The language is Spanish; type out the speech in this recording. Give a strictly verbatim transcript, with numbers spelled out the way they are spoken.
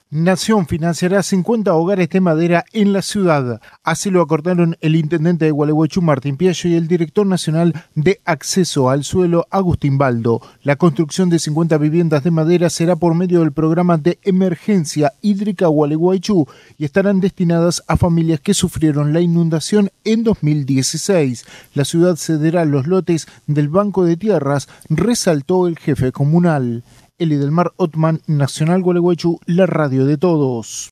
Nación financiará cincuenta hogares de madera en la ciudad. Así lo acordaron el intendente de Gualeguaychú, Martín Piaggio, y el director nacional de Acceso al Suelo, Agustín Baldo. La construcción de cincuenta viviendas de madera será por medio del programa de emergencia hídrica Gualeguaychú y estarán destinadas a familias que sufrieron la inundación en dos mil dieciséis. La ciudad cederá los lotes del Banco de Tierras, resaltó el jefe comunal. Eli del Mar Otman, Nacional Gualeguaychú, la radio de todos.